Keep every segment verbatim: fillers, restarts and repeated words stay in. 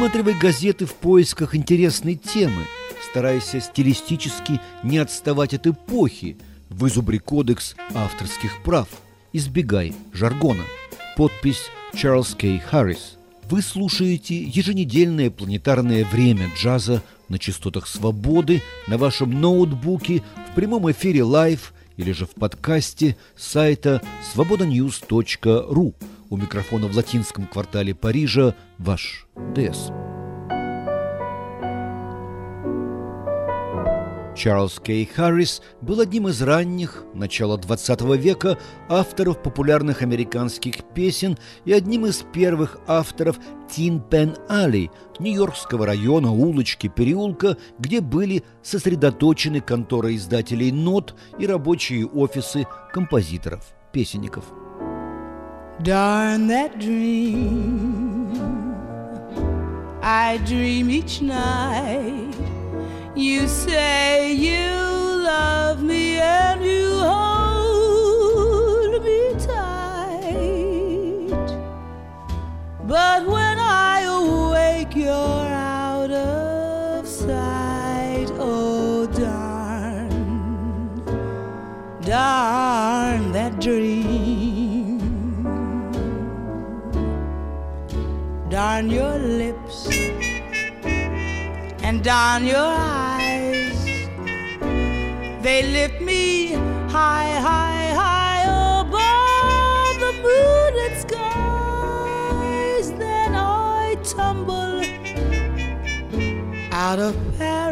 Просматривай газеты в поисках интересной темы. Старайся стилистически не отставать от эпохи. Вызубри кодекс авторских прав. Избегай жаргона. Подпись Чарльз Кей Харрис. Вы слушаете еженедельное планетарное время джаза на частотах свободы, на вашем ноутбуке, в прямом эфире лайв или же в подкасте с сайта свобода ньюс точка ру. У микрофона в латинском квартале Парижа ваш ДС. Чарльз Кей Харрис был одним из ранних, начала двадцатого века, авторов популярных американских песен и одним из первых авторов Tin Pan Alley, нью-йоркского района, улочки, переулка, где были сосредоточены конторы издателей нот и рабочие офисы композиторов, песенников. Darn that dream I dream each night. You say you love me and you hold me tight, but when I awake you're out of sight. Oh darn, darn that dream. Darn your lips and darn your eyes. They lift me high, high, high above the moonlit skies. Then I tumble out of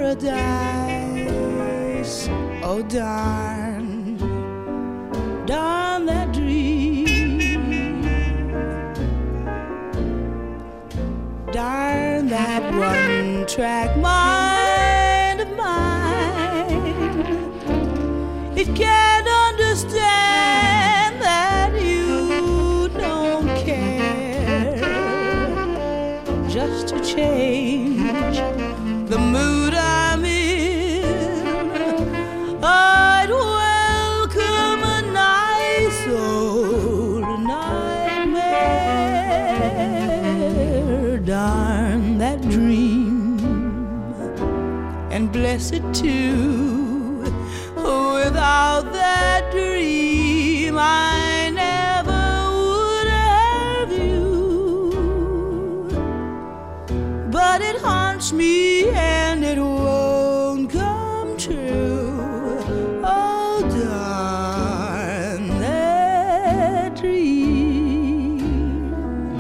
paradise. Oh darn, darn that dream. Darn that one-track mind of mine. It can't understand that you don't care. Just to change the mood I'm in, I'd welcome a nice old nightmare. Darn that dream, and bless it too. Without that dream I never would have you. But it haunts me and it won't come true. Oh darn that dream.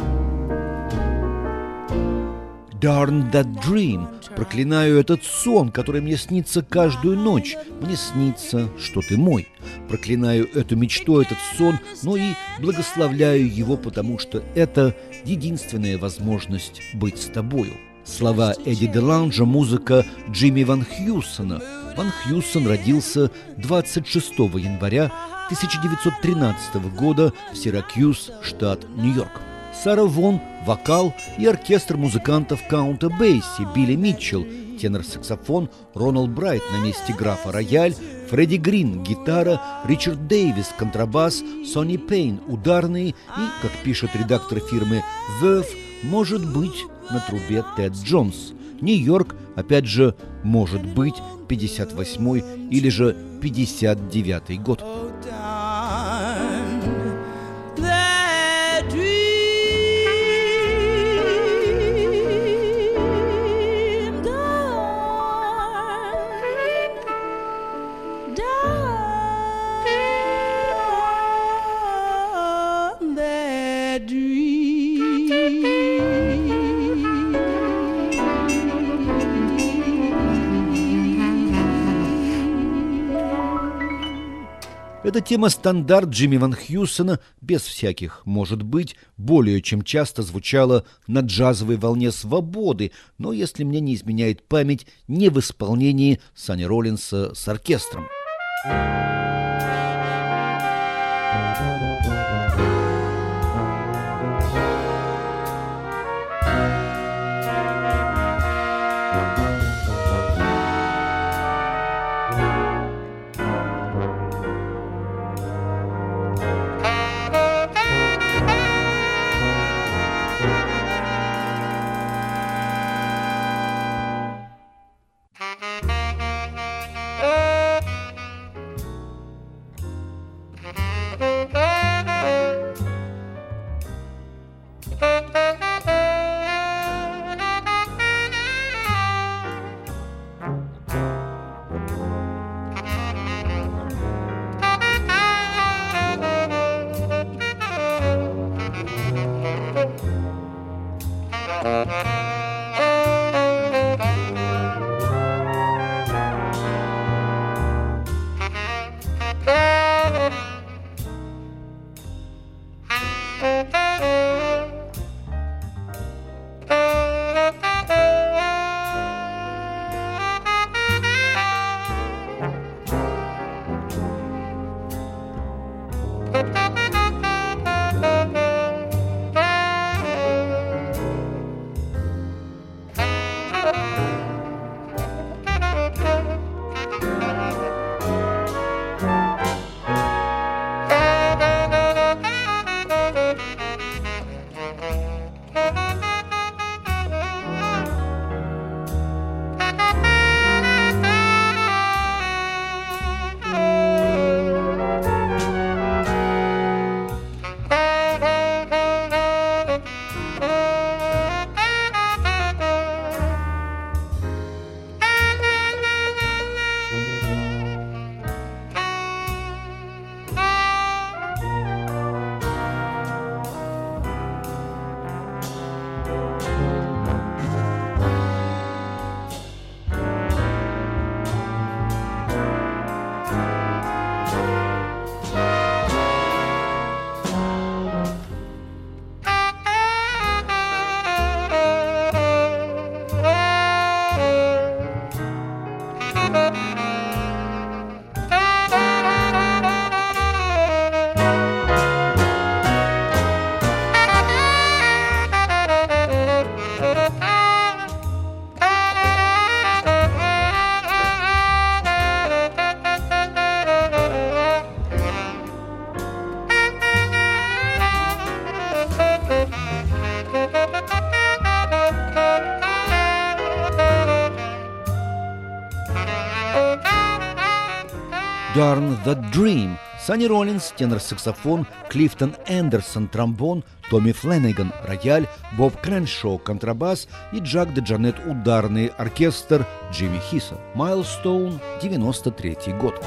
Darn that dream. Проклинаю этот сон, который мне снится каждую ночь. Мне снится, что ты мой. Проклинаю эту мечту, этот сон, но и благословляю его, потому что это единственная возможность быть с тобою. Слова Эдди де Ланжа, музыка Джимми Ван Хьюссона. Ван Хьюссон родился двадцать шестого января тысяча девятьсот тринадцатого года в Сиракьюз, штат Нью-Йорк. Сара Вон – вокал и оркестр музыкантов Каунта Бейси, Билли Митчелл, тенор-саксофон, Роналд Брайт на месте графа рояль, Фредди Грин – гитара, Ричард Дэвис – контрабас, Сонни Пейн – ударные и, как пишет редактор фирмы Verve, может быть, на трубе Тед Джонс. Нью-Йорк, опять же, может быть, пятьдесят восьмой или же пятьдесят девятый год. Эта тема стандарт Джимми Ван Хьюссона, без всяких «может быть», более чем часто звучала на джазовой волне свободы, но, если мне не изменяет память, не в исполнении Санни Роллинса с оркестром. Darn That Dream, Санни Роллинс, тенор-саксофон, Клифтон Эндерсон, тромбон, Томми Фленниган, рояль, Боб Креншоу, контрабас и Джак де Джанет, ударный оркестр, Джимми Хиса. Майлстоун, девяносто третий год.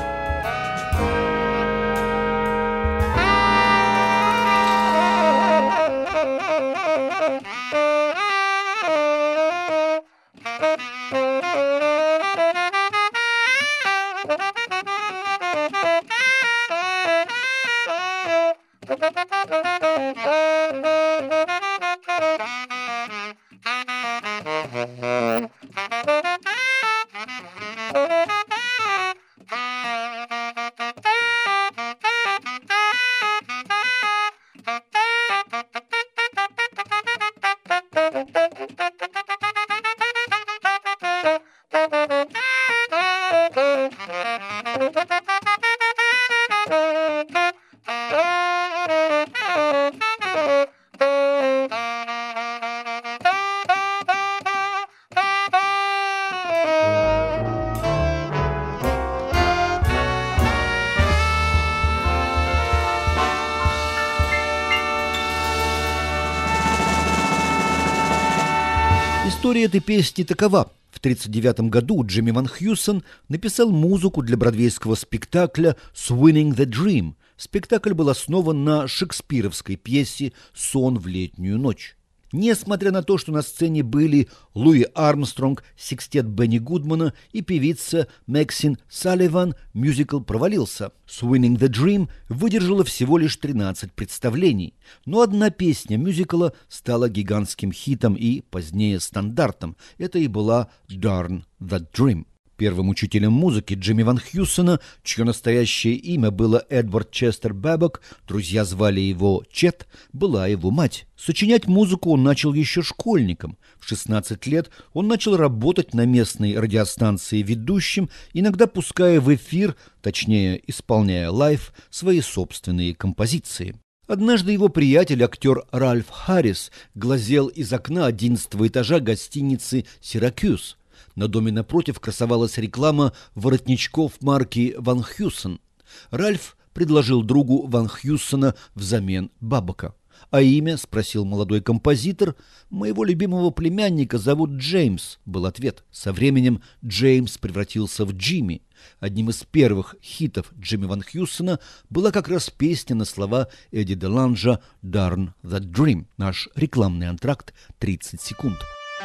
История этой песни такова. В тысяча девятьсот тридцать девятом году Джимми Ван Хьюсон написал музыку для бродвейского спектакля «Swinging the Dream». Спектакль был основан на шекспировской пьесе «Сон в летнюю ночь». Несмотря на то, что на сцене были Луи Армстронг, секстет Бенни Гудмана и певица Максин Салливан, мюзикл провалился. «Swinging the Dream» выдержала всего лишь тринадцать представлений, но одна песня мюзикла стала гигантским хитом и позднее стандартом. Это и была «Darn That Dream». Первым учителем музыки Джимми Ван Хьюсона, чье настоящее имя было Эдвард Честер Бэбок, друзья звали его Чет, была его мать. Сочинять музыку он начал еще школьником. В шестнадцать лет он начал работать на местной радиостанции ведущим, иногда пуская в эфир, точнее исполняя лайв, свои собственные композиции. Однажды его приятель, актер Ральф Харрис, глазел из окна одиннадцатого этажа гостиницы «Сиракьюз». На доме напротив красовалась реклама воротничков марки Ван Хьюсон. Ральф предложил другу Ван Хьюсона взамен Бабока. «А имя?» — спросил молодой композитор. «Моего любимого племянника зовут Джеймс», — был ответ. Со временем Джеймс превратился в Джимми. Одним из первых хитов Джимми Ван Хьюсона была как раз песня на слова Эдди де Ланжа «Darn That Dream». Наш рекламный антракт тридцать секунд.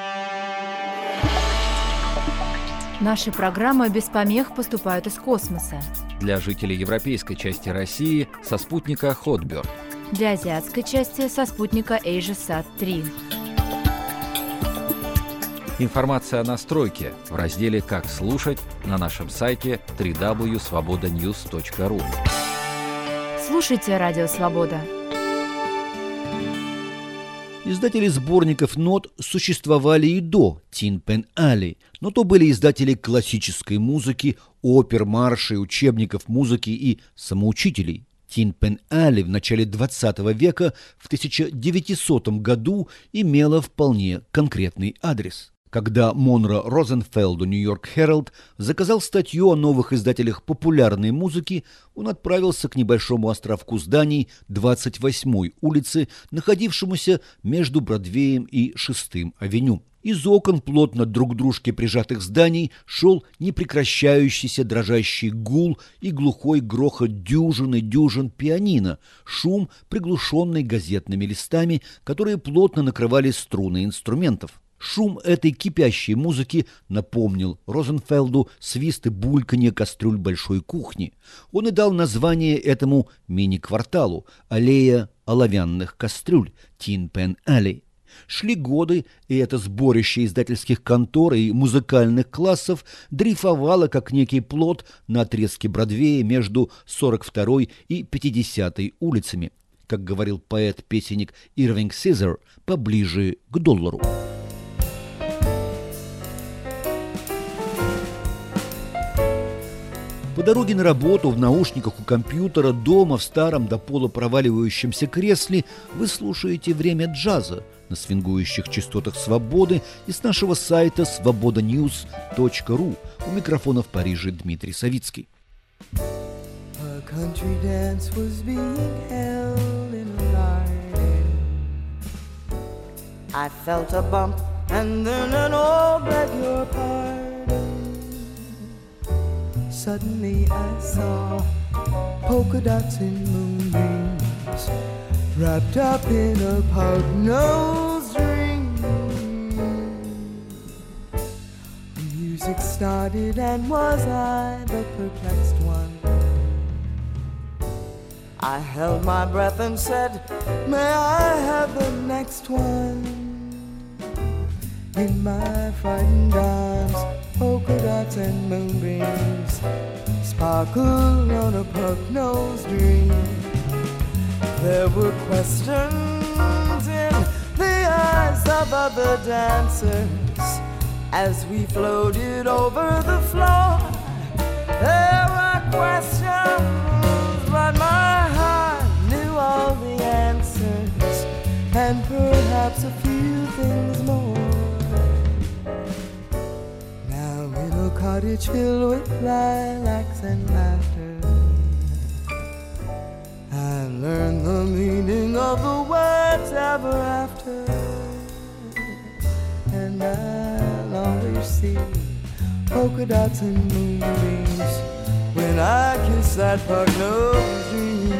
Наши программы без помех поступают из космоса. Для жителей европейской части России со спутника Hotbird. Для азиатской части со спутника AsiaSat три. Информация о настройке в разделе «Как слушать» на нашем сайте дабл ю дабл ю дабл ю точка свобода ньюс точка ру. Слушайте «Радио Свобода». Издатели сборников нот существовали и до Tin Pan Alley, но то были издатели классической музыки, опер, маршей, учебников музыки и самоучителей. Tin Pan Alley в начале двадцатого века, в тысяча девятисотом году, имела вполне конкретный адрес. Когда Монро Розенфелду «Нью-Йорк Herald» заказал статью о новых издателях популярной музыки, он отправился к небольшому островку зданий двадцать восьмой улицы, находившемуся между Бродвеем и шестым авеню. Из окон плотно друг к дружке прижатых зданий шел непрекращающийся дрожащий гул и глухой грохот дюжин и дюжин пианино, шум, приглушенный газетными листами, которые плотно накрывали струны инструментов. Шум этой кипящей музыки напомнил Розенфелду свист и бульканье кастрюль большой кухни. Он и дал название этому мини-кварталу – аллея оловянных кастрюль, Tin Pan Alley. Шли годы, и это сборище издательских контор и музыкальных классов дрейфовало, как некий плот, на отрезке Бродвея между сорок второй и пятидесятой улицами, как говорил поэт-песенник Ирвинг Сизер, поближе к доллару. По дороге на работу, в наушниках у компьютера, дома, в старом до пола проваливающемся кресле вы слушаете «Время джаза» на свингующих частотах «Свободы» и с нашего сайта свобода ньюс точка ру. У микрофона в Париже Дмитрий Савицкий. Suddenly I saw polka dots and moonbeams wrapped up in a pug-nosed ring. The music started, and was I the perplexed one? I held my breath and said, may I have the next one? In my frightened arms, polka dots and moonbeams sparkle on a pug-nosed ring. There were questions in the eyes of other dancers as we floated over the floor. There were questions, but my heart knew all the answers, and perhaps a few things more. A cottage filled with lilacs and laughter, I learned the meaning of the words ever after, and I'll always see polka dots and moonbeams when I kiss that pug-nosed dream.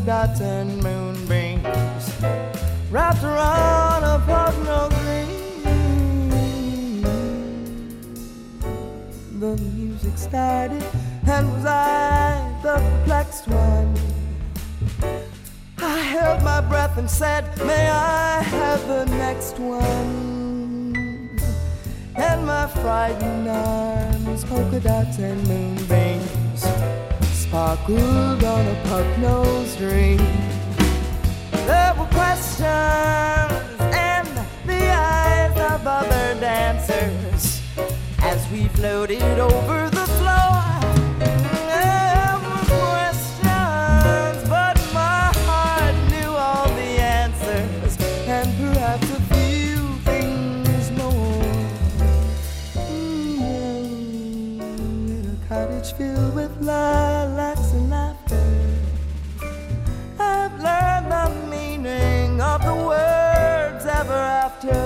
dots and moonbeams wrapped around a Bucknell green. The music started, and was I the perplexed one? I held my breath and said, may I have the next one? And my frightened arms, polka dots and moonbeams sparkled on a puck-nosed ring. There were questions in the eyes of other dancers as we floated over the floor. There were questions, but my heart knew all the answers, and perhaps a few things more. Mm-hmm. In a cottage filled with lilacs and laughter, I've learned the meaning of the words ever after,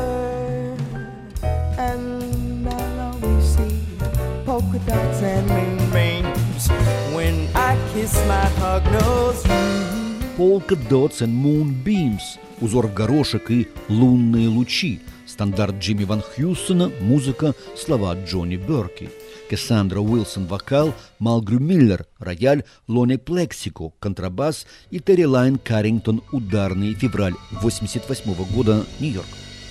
and I'll always see polka dots and moonbeams when I kiss my hog-nosed ring. Polka dots and moonbeams, узор горошек и лунные лучи, стандарт Джимми Ван Хьюссона, музыка, слова Джонни Берки. Кассандра Уилсон – вокал, Малгрю Миллер – рояль, Лоне Плексико – контрабас и Терри Лайн Каррингтон – ударный, февраль восемьдесят восьмого года, Нью-Йорк.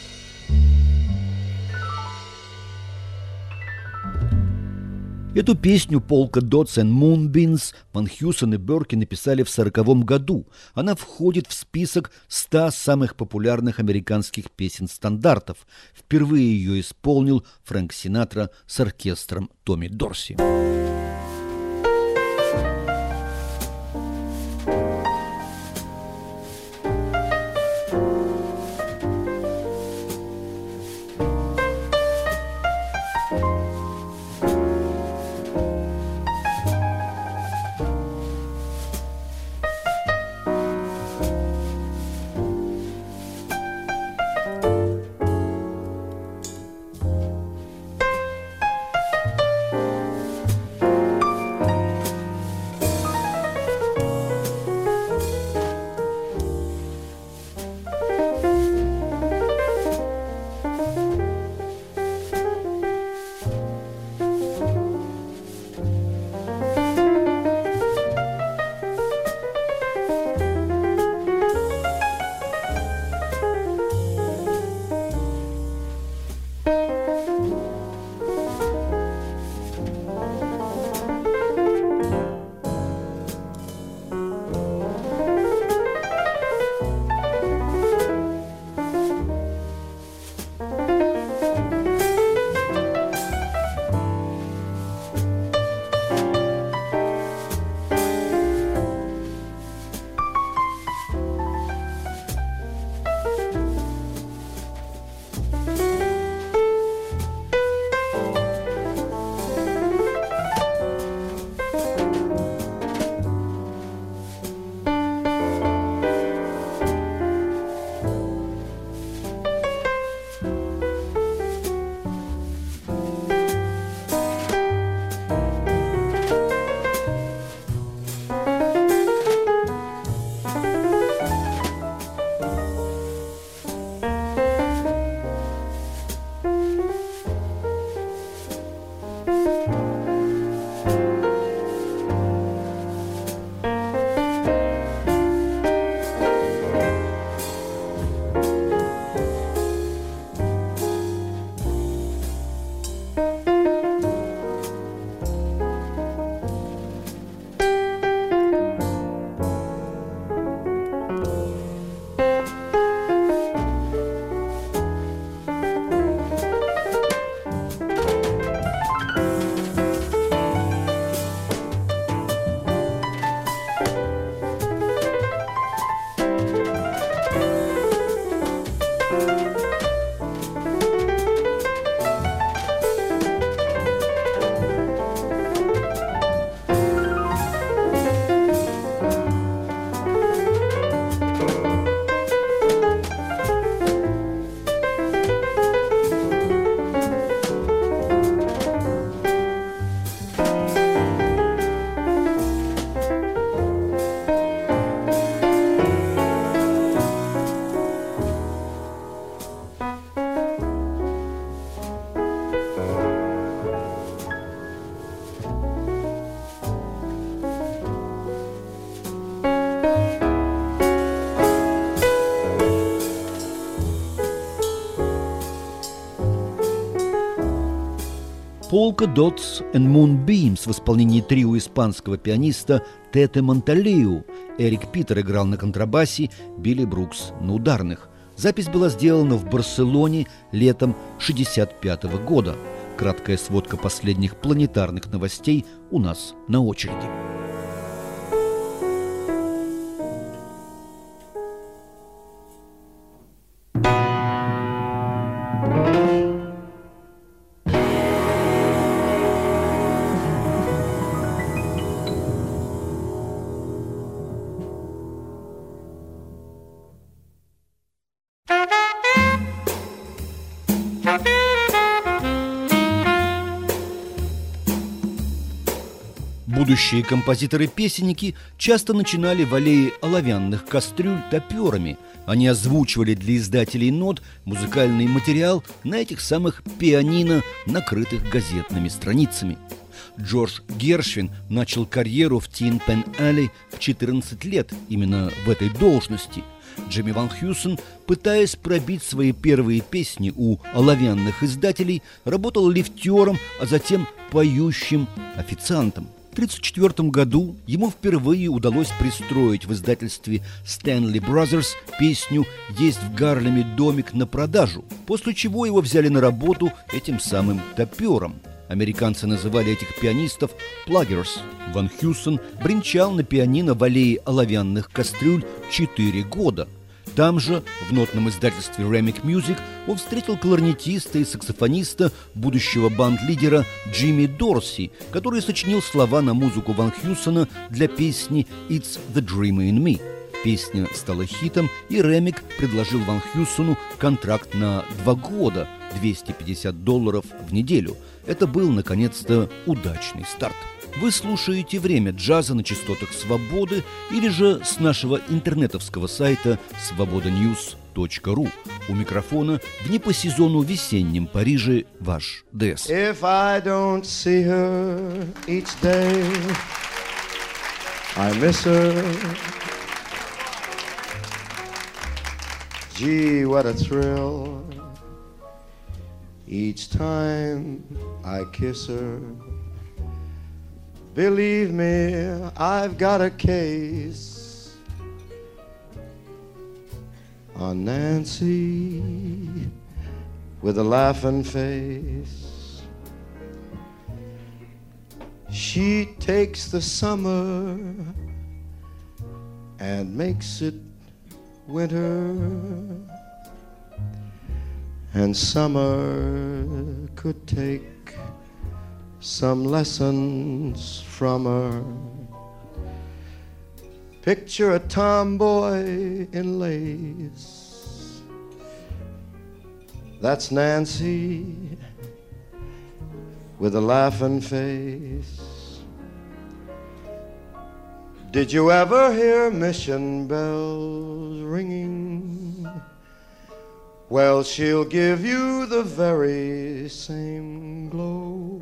Эту песню «Polka Dots and Moonbeams» Ван Хьюсон и Берки написали в сороковом году. Она входит в список ста самых популярных американских песен-стандартов. Впервые ее исполнил Фрэнк Синатра с оркестром Томми Дорси. Polka Dots and Moonbeams в исполнении трио испанского пианиста Тете Монталею. Эрик Питер играл на контрабасе, Билли Брукс на ударных. Запись была сделана в Барселоне летом шестьдесят пятого года. Краткая сводка последних планетарных новостей у нас на очереди. Будущие композиторы-песенники часто начинали в аллее оловянных кастрюль топерами. Они озвучивали для издателей нот музыкальный материал на этих самых пианино, накрытых газетными страницами. Джордж Гершвин начал карьеру в Tin Pan Alley в четырнадцать лет именно в этой должности. Джимми Ван Хьюсен, пытаясь пробить свои первые песни у оловянных издателей, работал лифтером, а затем поющим официантом. В тысяча девятьсот тридцать четвёртом году ему впервые удалось пристроить в издательстве Stanley Brothers песню «Есть в Гарлеме домик на продажу», после чего его взяли на работу этим самым топером. Американцы называли этих пианистов «плаггерс». Ван Хьюсен бренчал на пианино в аллее оловянных кастрюль четыре года. Там же, в нотном издательстве Remic Music, он встретил кларнетиста и саксофониста, будущего банд-лидера Джимми Дорси, который сочинил слова на музыку Ван Хьюсена для песни «It's the Dreamer in Me». Песня стала хитом, и Ремик предложил Ван Хьюсену контракт на два года, двести пятьдесят долларов в неделю. Это был, наконец-то, удачный старт. Вы слушаете «Время джаза» на частотах «Свободы» или же с нашего интернетовского сайта свобода ньюс точка ру. У микрофона в не по сезону весеннем Париже ваш ДС. If I don't see her each day, I miss her. Gee, what a thrill each time I kiss her. Believe me, I've got a case on Nancy with a laughing face. She takes the summer and makes it winter, and summer could take some lessons from her. Picture a tomboy in lace. That's Nancy with a laughing face. Did you ever hear mission bells ringing? Well, she'll give you the very same glow.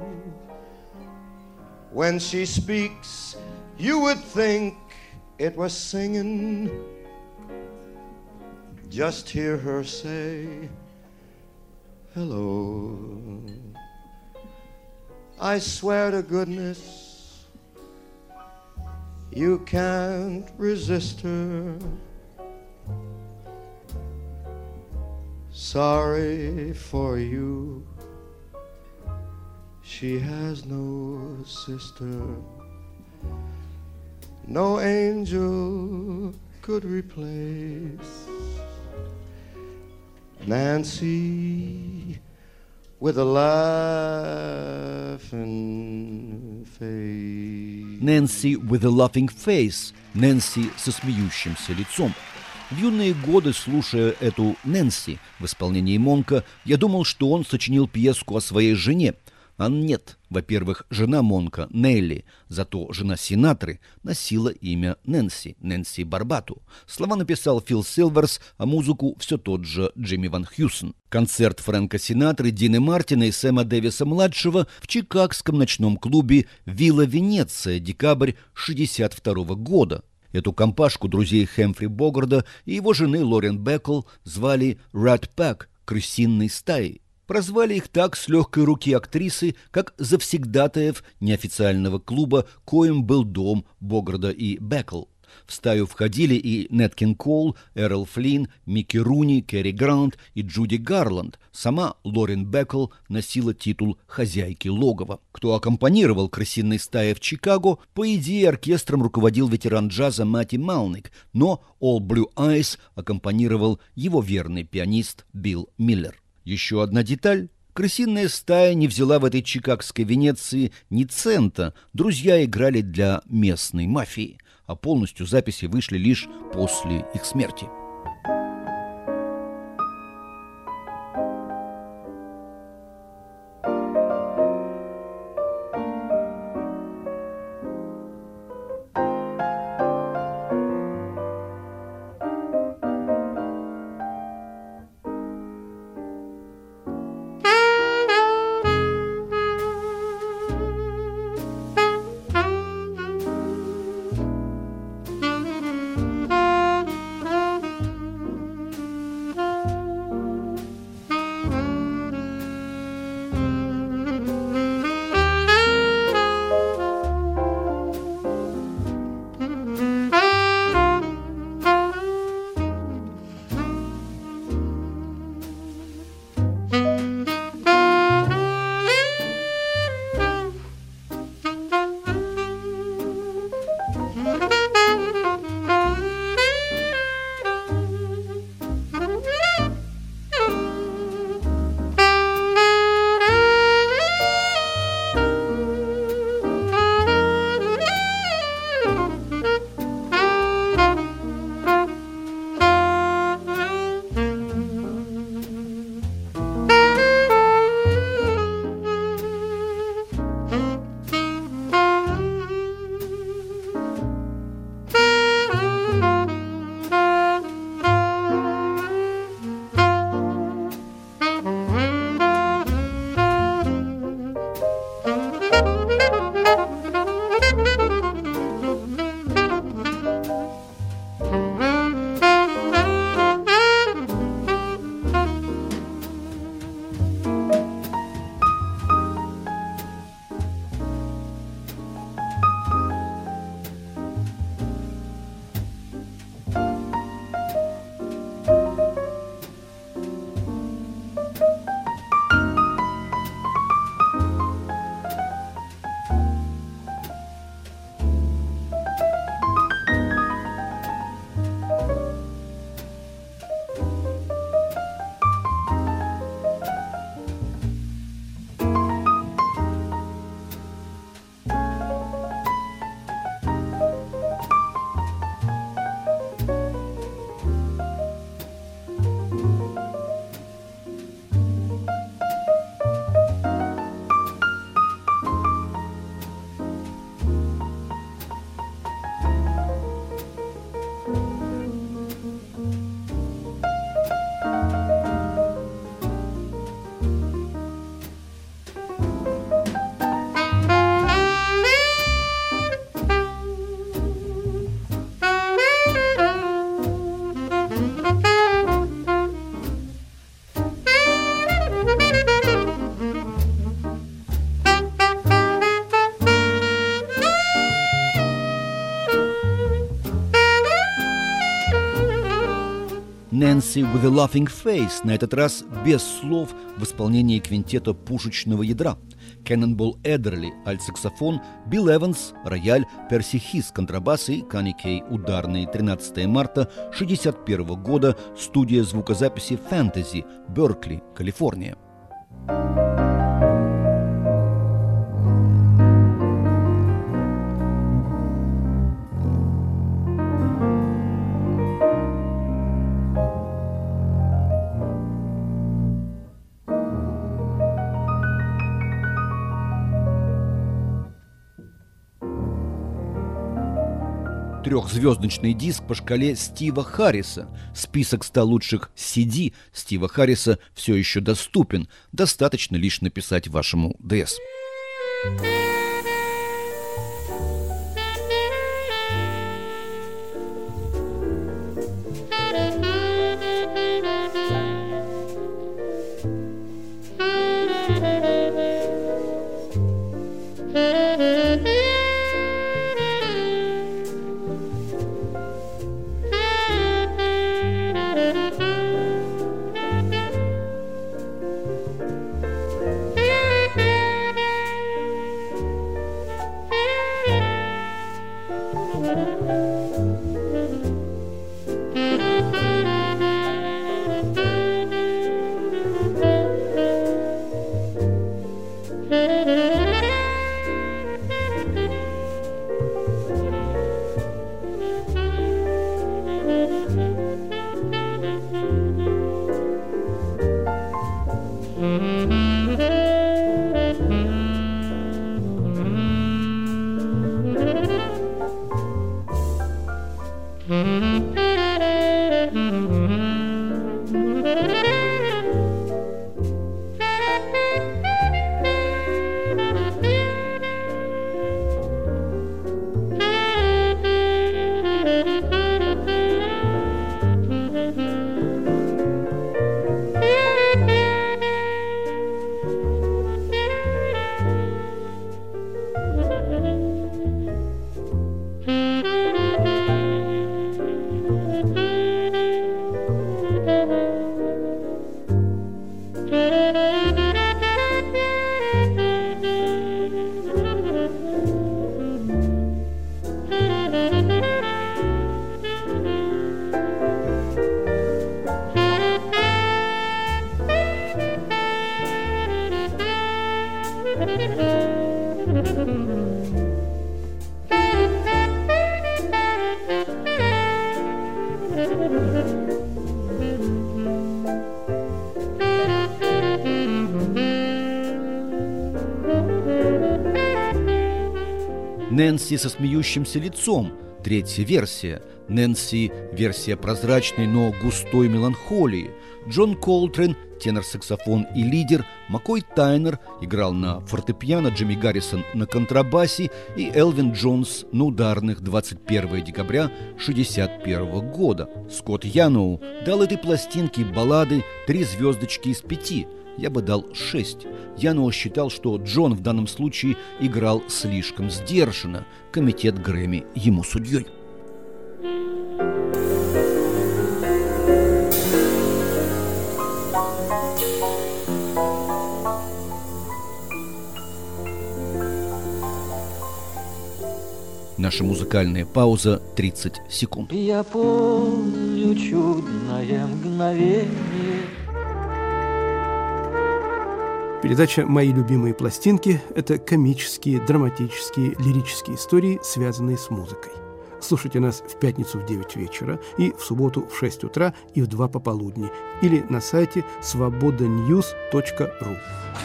When she speaks, you would think it was singing. Just hear her say, hello. I swear to goodness, you can't resist her. Sorry for you, she has no sister. No angel could replace Nancy with a laughing face. Nancy with a laughing face. Нэнси со смеющимся лицом. В юные годы, слушая эту Нэнси в исполнении Монка, я думал, что он сочинил пьеску о своей жене. А нет. Во-первых, жена Монка, Нелли, зато жена Синатры, носила имя Нэнси, Нэнси Барбату. Слова написал Фил Силверс, а музыку все тот же Джимми Ван Хьюсен. Концерт Фрэнка Синатры, Дины Мартина и Сэма Дэвиса-младшего в чикагском ночном клубе «Вилла Венеция», декабрь шестьдесят второго года. Эту компашку друзей Хэмфри Богарда и его жены Лорен Беккл звали «Rat Pack» — «крысиной стаей». Прозвали их так с легкой руки актрисы, как завсегдатаев неофициального клуба, коим был дом Богарда и Бекл. В стаю входили и Нэт Кинг Коул, Эрл Флинн, Микки Руни, Кэрри Грант и Джуди Гарланд. Сама Лорен Бекл носила титул хозяйки логова. Кто аккомпанировал крысиной стае в Чикаго, по идее оркестром руководил ветеран джаза Матти Малник, но All Blue Eyes аккомпанировал его верный пианист Билл Миллер. Еще одна деталь. Крысиная стая не взяла в этой чикагской Венеции ни цента. Друзья играли для местной мафии, а полностью записи вышли лишь после их смерти. «Nancy with a Laughing Face», на этот раз без слов в исполнении квинтета пушечного ядра. Кеннонбол Эддерли, альт-саксофон, Билл Эванс, рояль, Перси Хис, контрабас и Канни Кей, ударный. тринадцатого марта шестьдесят первого года, студия звукозаписи «Фэнтези», Беркли, Калифорния. Трехзвездочный диск по шкале Стива Харриса. Список ста лучших си ди Стива Харриса все еще доступен. Достаточно лишь написать вашему ДС. Нэнси со смеющимся лицом. Третья версия. Нэнси – версия прозрачной, но густой меланхолии. Джон Колтрейн – тенор-саксофон и лидер. Маккой Тайнер играл на фортепиано, Джимми Гаррисон на контрабасе и Элвин Джонс на ударных двадцать первого декабря шестьдесят первого года. Скотт Яноу дал этой пластинке баллады три звездочки из пяти. Я бы дал шесть. Яноу считал, что Джон в данном случае играл слишком сдержанно. Комитет Грэмми ему судьей. Наша музыкальная пауза тридцать секунд. Я помню чудное мгновение. Передача «Мои любимые пластинки» – это комические, драматические, лирические истории, связанные с музыкой. Слушайте нас в пятницу в девять вечера и в субботу в шесть утра и в два пополудни или на сайте свобода ньюс точка ру.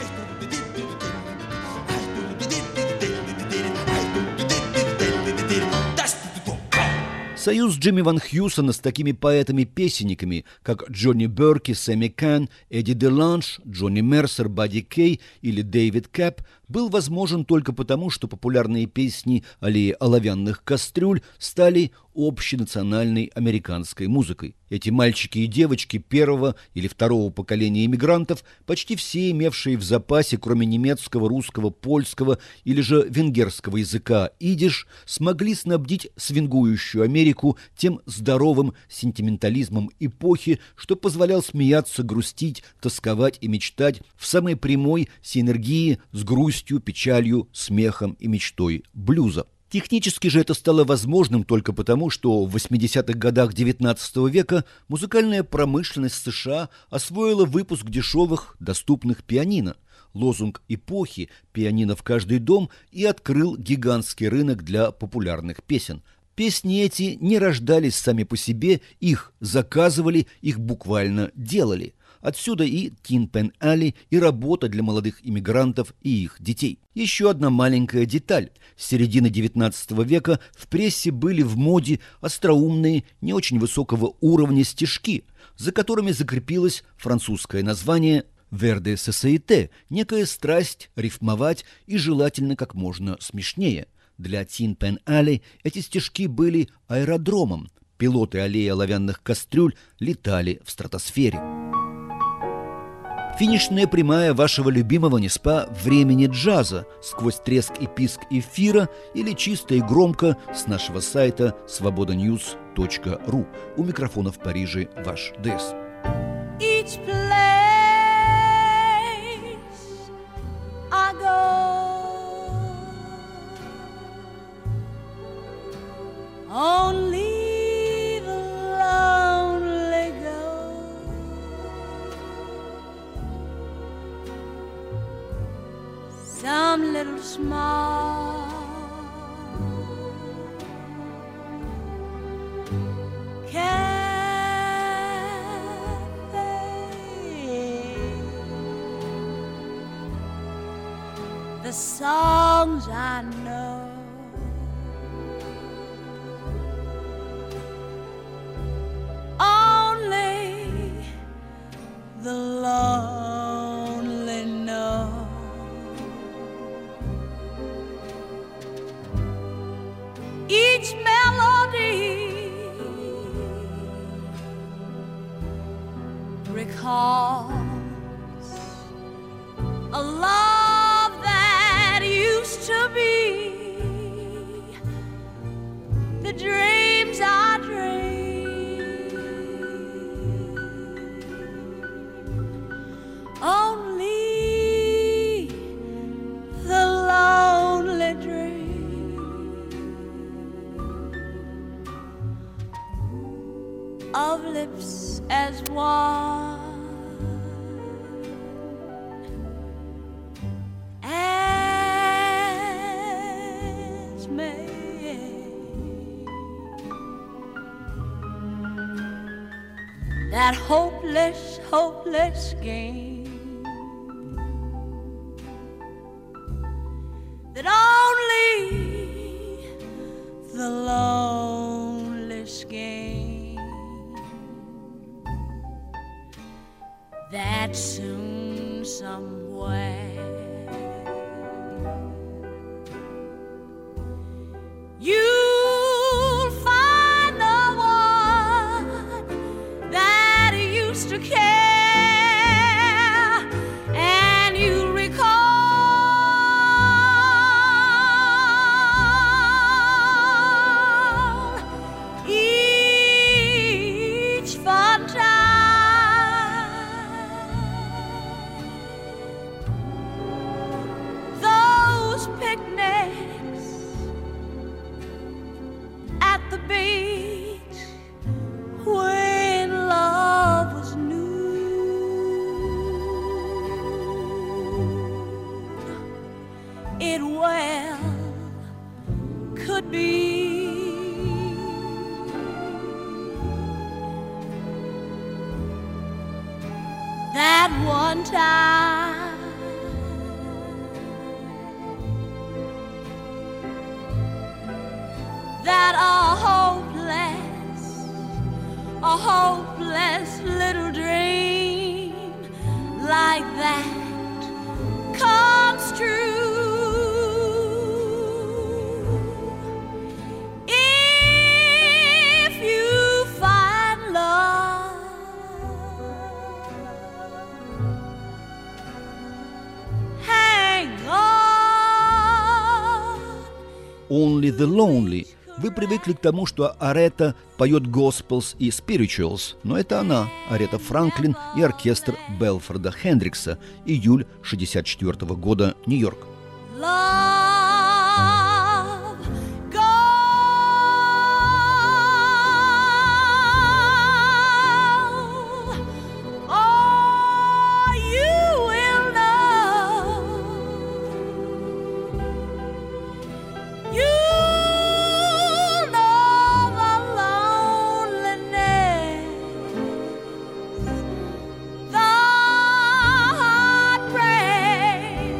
Союз Джимми Ван Хьюсона с такими поэтами-песенниками, как Джонни Берки, Сэмми Кан, Эдди Деланж, Джонни Мерсер, Бадди Кей или Дэвид Кэп, был возможен только потому, что популярные песни «Аллея оловянных кастрюль» стали общенациональной американской музыкой. Эти мальчики и девочки первого или второго поколения иммигрантов, почти все имевшие в запасе, кроме немецкого, русского, польского или же венгерского языка идиш, смогли снабдить свингующую Америку тем здоровым сентиментализмом эпохи, что позволял смеяться, грустить, тосковать и мечтать в самой прямой синергии с грустью, печалью, смехом и мечтой блюза. Технически же это стало возможным только потому, что в восьмидесятых годах девятнадцатого века музыкальная промышленность США освоила выпуск дешевых, доступных пианино. Лозунг эпохи «Пианино в каждый дом» и открыл гигантский рынок для популярных песен. Песни эти не рождались сами по себе, их заказывали, их буквально делали. Отсюда и Tin Pan Alley, и работа для молодых иммигрантов и их детей. Еще одна маленькая деталь. С середины девятнадцатого века в прессе были в моде остроумные, не очень высокого уровня стишки, за которыми закрепилось французское название «Vers de société», некая страсть рифмовать и желательно как можно смешнее. Для Tin Pan Alley эти стишки были аэродромом. Пилоты аллеи оловянных кастрюль летали в стратосфере. Финишная прямая вашего любимого Неспа времени джаза сквозь треск и писк эфира или чисто и громко с нашего сайта свобода ньюс точка ру. У микрофона в Париже ваш ДС. Each place I go, only the lonely go. Some little small the songs I know, only the lonely know. Each melody recalls a love that used to be, the dreams I dreamed. Only the lonely dream of lips as one as me. That hopeless, hopeless game that only the loneliest game, that soon somewhere you'll find the one that used to care, and you recall each fun time, those picnics at the beach when love was new. It well could be that one time that a hopeless, a hopeless little dream like that comes true. If you find love, hang on. Only the Lonely. Вы привыкли к тому, что Арета поет госпелс и спиричуалс, но это она, Арета Франклин и оркестр Белфорда Хендрикса, июль шестьдесят четвёртого года, Нью-Йорк. Love, go. Oh, you will know. You'll know the loneliness, the heartbreak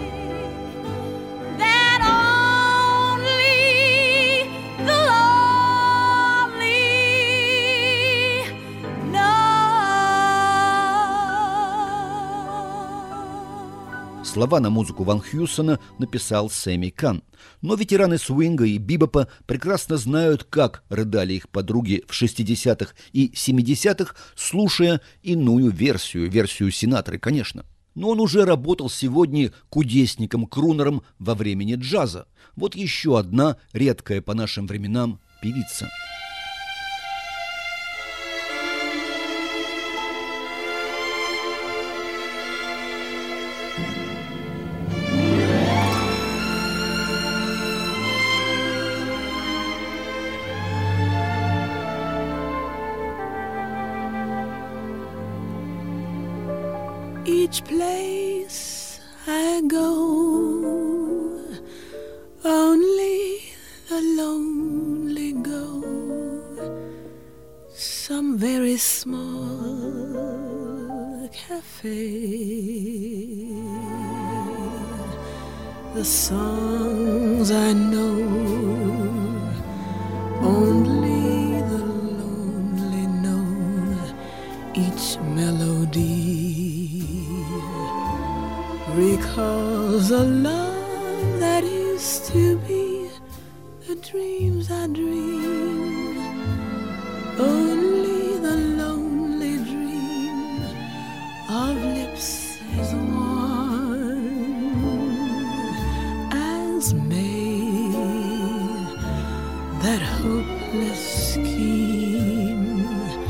that only the lonely know. Слова на музыку Ван Хьюсона написал Сэмми Кан. Но ветераны свинга и бибопа прекрасно знают, как рыдали их подруги в шестидесятых и семидесятых, слушая иную версию, версию Синатры, конечно. Но он уже работал сегодня кудесником-крунером во времени джаза. Вот еще одна редкая по нашим временам певица. Each place I go, only the lonely go. Some very small cafe. The songs I know, only the lonely know each melody. recalls a love that used to be the dreams I dreamed. Only the lonely dream of lips as warm as May, that hopeless scheme.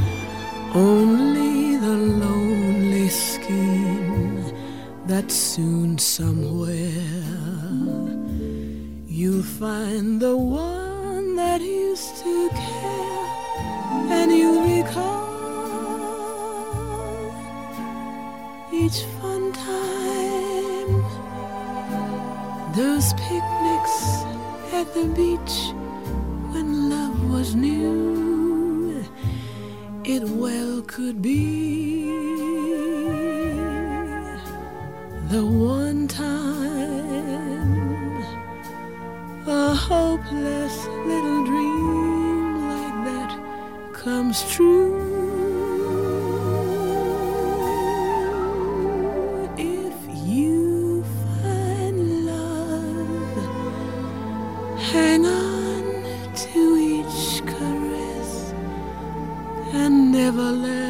Only the lonely scheme that soon somewhere you'll find the one that used to care, and you'll recall each fun time, those picnics at the beach when love was new. It well could be the one time a hopeless little dream like that comes true. If you find love, hang on to each caress and never let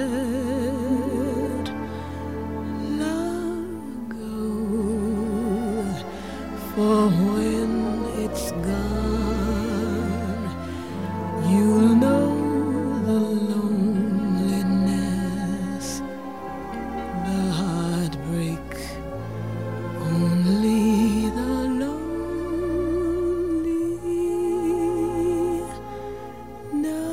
love go. For when it's gone, you'll know the loneliness, the heartbreak. Only the lonely know.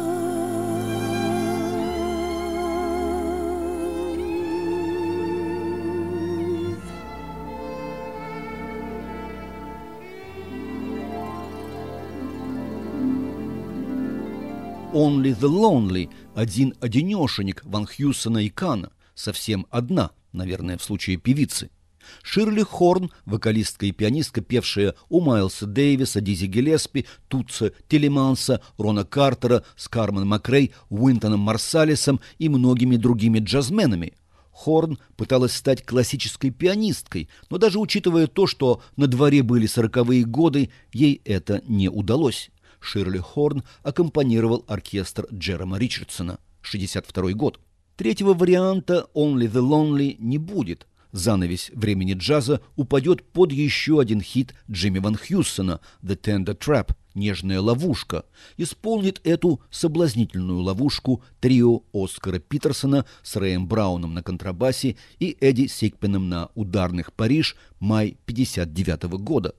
«Only the Lonely» – один-одинешенек Ван Хьюссена и Кана, совсем одна, наверное, в случае певицы. Ширли Хорн, вокалистка и пианистка, певшая у Майлса Дэвиса, Дизи Гиллеспи, Тутса Телеманса, Рона Картера, с Кармен Макрей, Уинтоном Марсалисом и многими другими джазменами. Хорн пыталась стать классической пианисткой, но даже учитывая то, что на дворе были сороковые годы, ей это не удалось. Ширли Хорн аккомпанировал оркестр Джерома Ричардсона, шестьдесят второй год. Третьего варианта «Only the Lonely» не будет. Занавес времени джаза упадет под еще один хит Джимми Ван Хьюссена «The Tender Trap» – «Нежная ловушка». Исполнит эту соблазнительную ловушку трио Оскара Питерсона с Рэем Брауном на контрабасе и Эдди Сикпеном на ударных «Париж», май пятьдесят девятого года.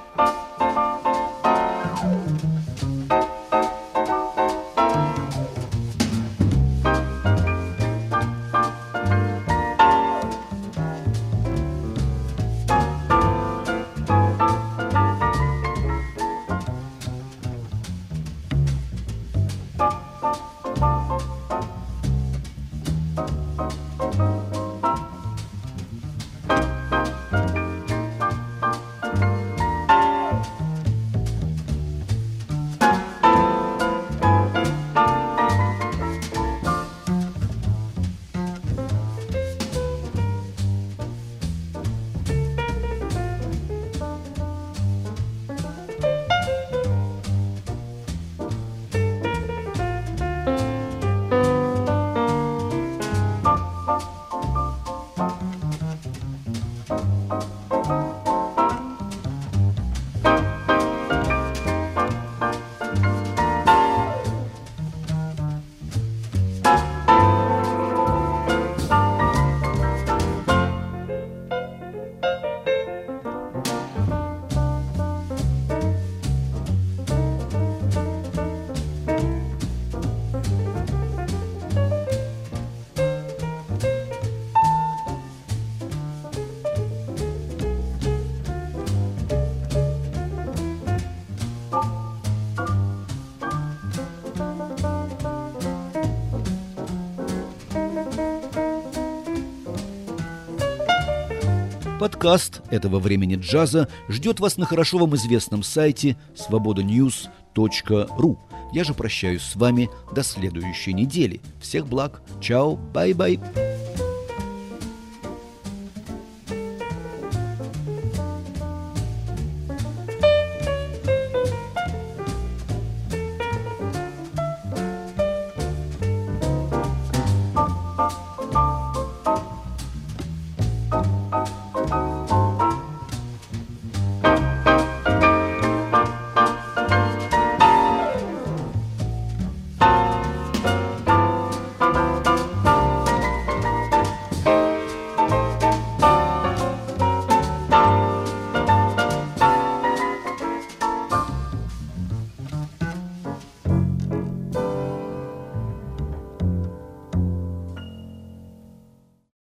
Подкаст этого времени джаза ждет вас на хорошо вам известном сайте свобода ньюс точка ру. Я же прощаюсь с вами до следующей недели. Всех благ. Чао. Бай-бай.